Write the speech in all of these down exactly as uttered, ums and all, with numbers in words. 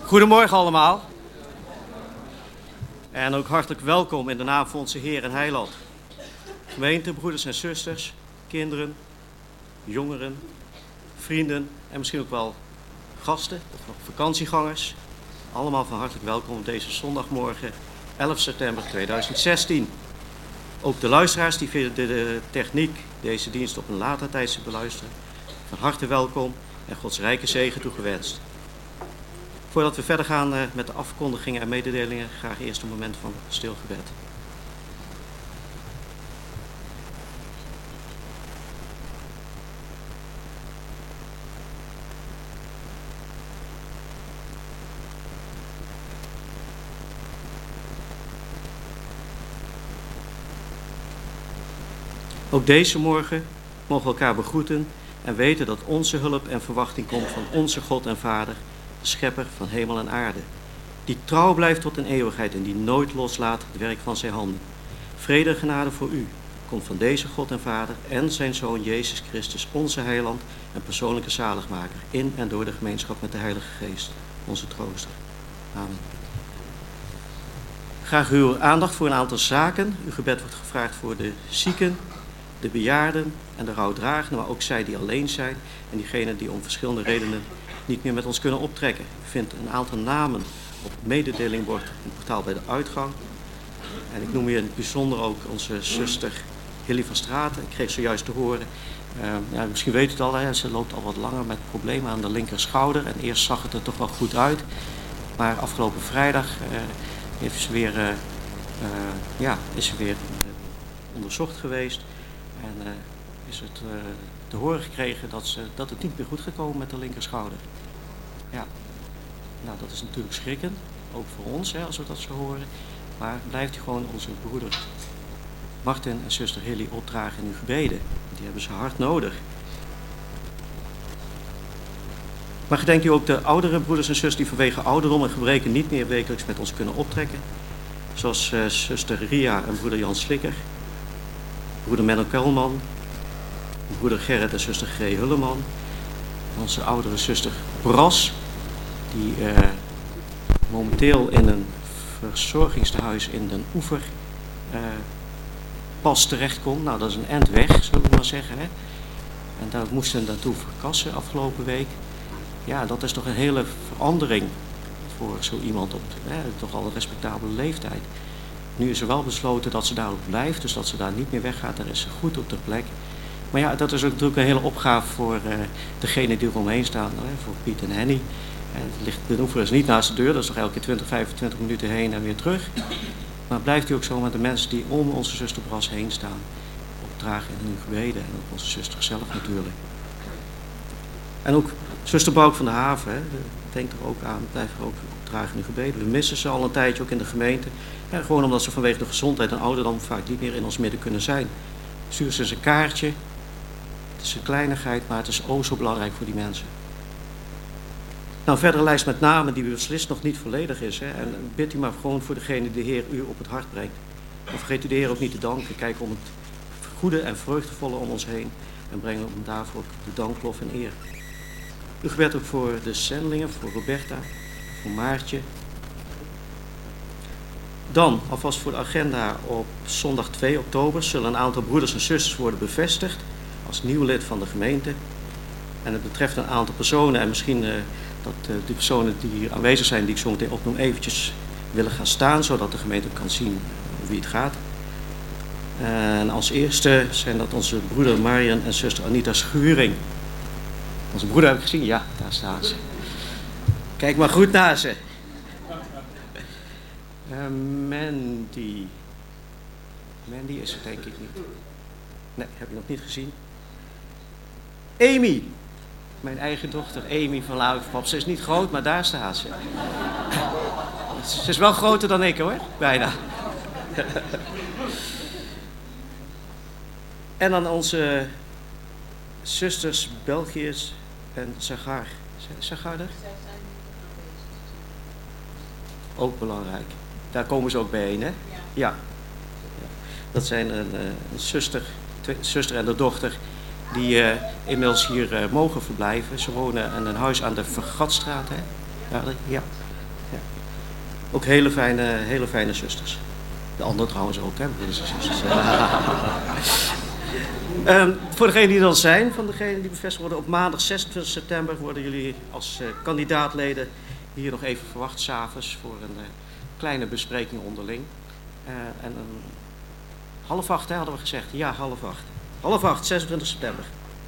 Goedemorgen allemaal. En ook hartelijk welkom in de naam van onze Heer en Heiland. Gemeente, broeders en zusters, kinderen, jongeren, vrienden en misschien ook wel gasten of nog vakantiegangers. Allemaal van hartelijk welkom op deze zondagmorgen elf september tweeduizend zestien. Ook de luisteraars die via de, de techniek deze dienst op een later tijdstip beluisteren. Van harte welkom en Gods rijke zegen toegewenst. Voordat we verder gaan uh, met de afkondigingen en mededelingen, graag eerst een moment van stil gebed. Ook deze morgen mogen we elkaar begroeten en weten dat onze hulp en verwachting komt van onze God en Vader, de schepper van hemel en aarde, die trouw blijft tot in eeuwigheid en die nooit loslaat het werk van zijn handen. Vrede en genade voor u komt van deze God en Vader en zijn Zoon Jezus Christus, onze heiland en persoonlijke zaligmaker, in en door de gemeenschap met de Heilige Geest, onze trooster. Amen. Graag uw aandacht voor een aantal zaken. Uw gebed wordt gevraagd voor de zieken, de bejaarden en de rouwdragenden, maar ook zij die alleen zijn en diegenen die om verschillende redenen niet meer met ons kunnen optrekken. U vindt een aantal namen op het mededelingbord in het portaal bij de uitgang. En ik noem hier in het bijzonder ook onze zuster Hilly van Straten. Ik kreeg zojuist te horen, uh, ja, misschien weet u het al, hè, ze loopt al wat langer met problemen aan de linker schouder. En eerst zag het er toch wel goed uit. Maar afgelopen vrijdag uh, heeft ze weer, uh, uh, ja, is ze weer onderzocht geweest. En uh, is het uh, te horen gekregen dat, ze, dat het niet meer goed gekomen met de linkerschouder. Ja, nou dat is natuurlijk schrikkend, ook voor ons hè, als we dat zo horen. Maar blijft u gewoon onze broeder Martin en zuster Hilly opdragen in uw gebeden. Die hebben ze hard nodig. Maar gedenkt u ook de oudere broeders en zusters die vanwege ouderdom en gebreken niet meer wekelijks met ons kunnen optrekken. Zoals uh, zuster Ria en broeder Jan Slikker, broeder Menno Kelman, broeder Gerrit en zuster G. Hulleman, onze oudere zuster Bras, die uh, momenteel in een verzorgingstehuis in Den Oever uh, pas terechtkomt. Nou, dat is een eind weg, zullen we maar zeggen. Hè? En daar moesten we naartoe verkassen afgelopen week. Ja, dat is toch een hele verandering voor zo iemand op hè, toch al een respectabele leeftijd. Nu is er wel besloten dat ze daar ook blijft, dus dat ze daar niet meer weggaat. Daar is ze goed op de plek. Maar ja, dat is ook natuurlijk een hele opgave voor uh, degene die er omheen staan, hè, voor Piet en Henny. En het ligt, de oever is niet naast de deur, dat is toch elke keer twintig, vijfentwintig minuten heen en weer terug. Maar blijft u ook zo met de mensen die om onze zuster Bras heen staan, opdragen in hun gebeden en ook onze zuster zelf natuurlijk. En ook zuster Bouk van de Haven, hè, denk er ook aan, blijf er ook opdragen in hun gebeden. We missen ze al een tijdje ook in de gemeente. Ja, gewoon omdat ze vanwege de gezondheid en ouderdom vaak niet meer in ons midden kunnen zijn. Stuur ze eens een kaartje. Het is een kleinigheid, maar het is o zo belangrijk voor die mensen. Nou, verdere lijst met namen die beslist nog niet volledig is. Hè. En bid u maar gewoon voor degene die de Heer u op het hart brengt. En vergeet u de Heer ook niet te danken. Kijk om het goede en vreugdevolle om ons heen. En breng hem daarvoor de dank, lof en eer. U gebed ook voor de zendelingen, voor Roberta, voor Maartje. Dan, alvast voor de agenda, op zondag twee oktober zullen een aantal broeders en zusters worden bevestigd als nieuw lid van de gemeente. En het betreft een aantal personen en misschien uh, dat uh, die personen die hier aanwezig zijn, die ik zo meteen opnoem, eventjes willen gaan staan, zodat de gemeente kan zien om wie het gaat. En als eerste zijn dat onze broeder Marian en zuster Anita Schuring. Onze broeder heb ik gezien, ja, daar staan ze. Kijk maar goed naar ze. Uh, Mandy. Mandy is het denk ik niet. Nee, heb je nog niet gezien. Amy. Mijn eigen dochter, Amy van Lauwerpap. Ze is niet groot, maar daar staat ze. Ze is wel groter dan ik hoor, bijna. En dan onze zusters Belgiërs en Sagar. Sagar er? Ook belangrijk. Daar komen ze ook bijeen, hè? Ja. Ja. Dat zijn een, een zuster, twee, zuster en de dochter die uh, inmiddels hier uh, mogen verblijven. Ze wonen in een huis aan de Vergatstraat, hè? Ja, ja. Ook hele fijne, hele fijne zusters. De anderen trouwens ook, hè, broeders en zusters. um, voor degenen die er dan zijn, van degenen die bevestigd worden, op maandag zesentwintig september worden jullie als uh, kandidaatleden hier nog even verwacht, 's avonds, voor een uh, kleine bespreking onderling. Uh, en een half acht, hè, hadden we gezegd. Ja, half acht. Half acht, zesentwintig september.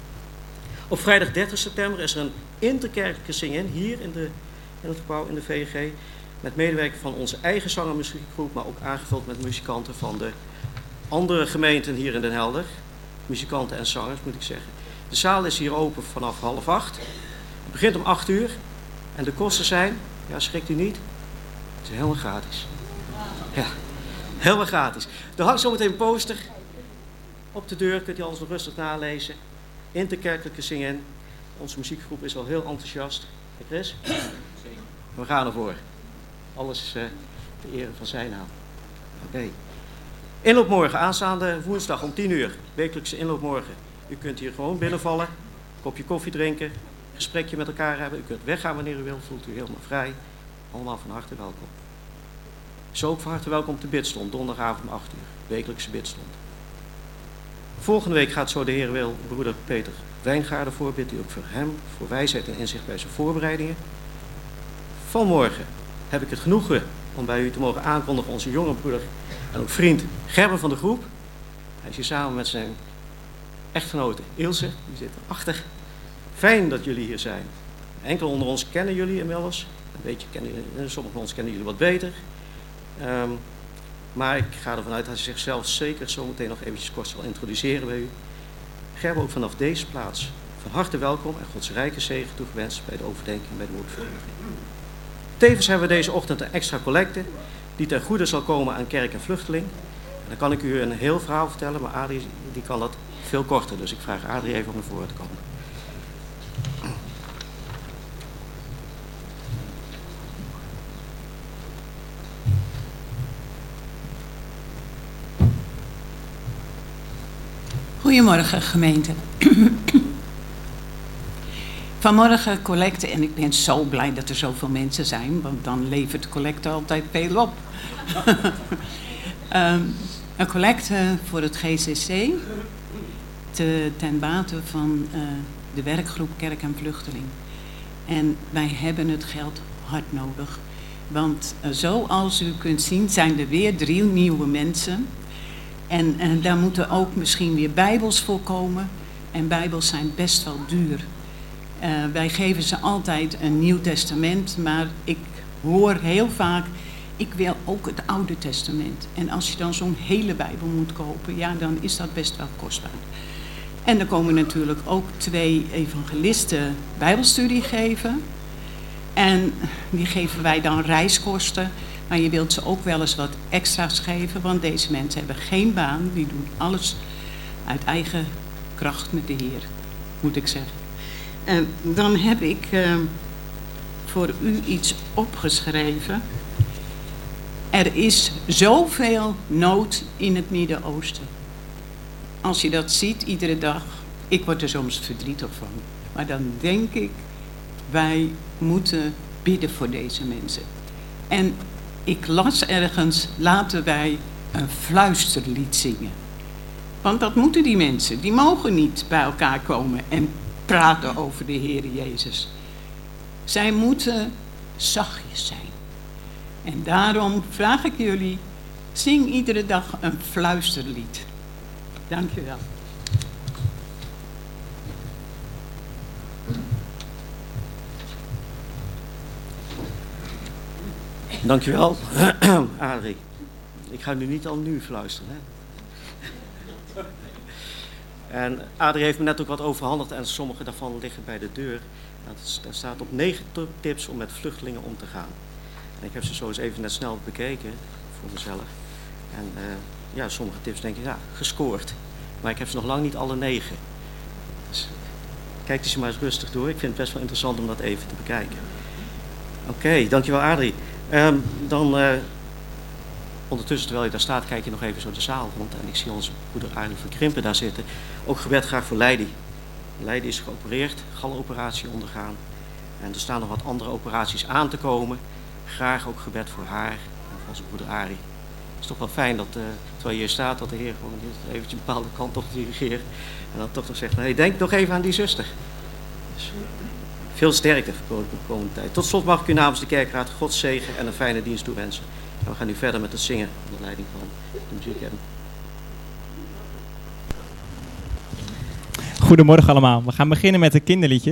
Op vrijdag dertig september is er een interkerkelijke zing-in hier in, de, in het gebouw in de V G. Met medewerking van onze eigen zang- en muziekgroep, maar ook aangevuld met muzikanten van de andere gemeenten hier in Den Helder. Muzikanten en zangers, moet ik zeggen. De zaal is hier open vanaf half acht. Het begint om acht uur. En de kosten zijn, ja, schrikt u niet, het is helemaal gratis. Ja, helemaal gratis. Er hangt zometeen een poster op de deur, kunt u alles nog rustig nalezen. Interkerkelijke zing-in. Onze muziekgroep is al heel enthousiast. Hey Chris? We gaan ervoor. Alles uh, te ere van zijn naam. Oké. Okay. Inloopmorgen, aanstaande woensdag om tien uur. Wekelijkse inloopmorgen. U kunt hier gewoon binnenvallen, een kopje koffie drinken, gesprekje met elkaar hebben. U kunt weggaan wanneer u wilt, voelt u helemaal vrij. Allemaal van harte welkom. Zo ook van harte welkom op de bidstond, donderdagavond om acht uur. Wekelijkse bidstond. Volgende week gaat zo de Heer wil broeder Peter Wijngaarden voor. Bidt u ook voor hem, voor wijsheid en inzicht bij zijn voorbereidingen. Vanmorgen heb ik het genoegen om bij u te mogen aankondigen onze jonge broeder en ook vriend Gerben van de Groep. Hij is hier samen met zijn echtgenote Ilse, die zit erachter. Fijn dat jullie hier zijn. Enkele onder ons kennen jullie inmiddels. Een beetje kennen, sommigen van ons kennen jullie wat beter. Um, maar ik ga ervan uit dat hij zichzelf zeker zometeen nog eventjes kort zal introduceren bij u. Gerben ook vanaf deze plaats van harte welkom en Gods rijke zegen toegewenst bij de overdenking bij de moedvergadering. Tevens hebben we deze ochtend een extra collecte die ten goede zal komen aan kerk en vluchteling. En dan kan ik u een heel verhaal vertellen, maar Adrie die kan dat veel korter. Dus ik vraag Adrie even om naar voren te komen. Goedemorgen gemeente. Vanmorgen collecte en ik ben zo blij dat er zoveel mensen zijn, want dan levert de collecte altijd veel op. um, een collecte voor het G C C te, ten bate van uh, de werkgroep Kerk en Vluchteling. En wij hebben het geld hard nodig, want uh, zoals u kunt zien zijn er weer drie nieuwe mensen. En, en daar moeten ook misschien weer bijbels voor komen. En bijbels zijn best wel duur. Uh, wij geven ze altijd een Nieuw Testament, maar ik hoor heel vaak, ik wil ook het Oude Testament. En als je dan zo'n hele bijbel moet kopen, ja, dan is dat best wel kostbaar. En er komen natuurlijk ook twee evangelisten bijbelstudie geven. En die geven wij dan reiskosten. Maar je wilt ze ook wel eens wat extra's geven, want deze mensen hebben geen baan. Die doen alles uit eigen kracht met de Heer, moet ik zeggen. En dan heb ik uh, voor u iets opgeschreven. Er is zoveel nood in het Midden-Oosten. Als je dat ziet iedere dag, ik word er soms verdrietig van. Maar dan denk ik, wij moeten bidden voor deze mensen. En ik las ergens, laten wij een fluisterlied zingen. Want dat moeten die mensen. Die mogen niet bij elkaar komen en praten over de Heer Jezus. Zij moeten zachtjes zijn. En daarom vraag ik jullie, zing iedere dag een fluisterlied. Dank je wel. Dankjewel, Adrie. Ik ga nu niet al nu fluisteren. Hè? En Adrie heeft me net ook wat overhandigd en sommige daarvan liggen bij de deur. Er staat op negen tips om met vluchtelingen om te gaan. En ik heb ze zo eens even net snel bekeken voor mezelf. En uh, ja, sommige tips denk ik, ja, gescoord. Maar ik heb ze nog lang niet alle negen. Dus kijk die ze maar eens rustig door. Ik vind het best wel interessant om dat even te bekijken. Oké, okay, dankjewel Adrie. Um, dan, uh, ondertussen terwijl je daar staat, kijk je nog even zo de zaal rond. En ik zie onze broeder Arie van Krimpen daar zitten. Ook gebed graag voor Leidi. Leidi is geopereerd, galoperatie ondergaan. En er staan nog wat andere operaties aan te komen. graag ook gebed voor haar en voor onze broeder Arie. Het is toch wel fijn dat, uh, terwijl je hier staat, dat de Heer gewoon eventjes een bepaalde kant op dirigeert. En dan toch nog zegt, hey, denk nog even aan die zuster. Dus, veel sterkte voor de komende tijd. Tot slot mag ik u namens de kerkraad Gods zegen en een fijne dienst toewensen. En we gaan nu verder met het zingen onder leiding van de muziekcabin. Goedemorgen allemaal. We gaan beginnen met een kinderliedje.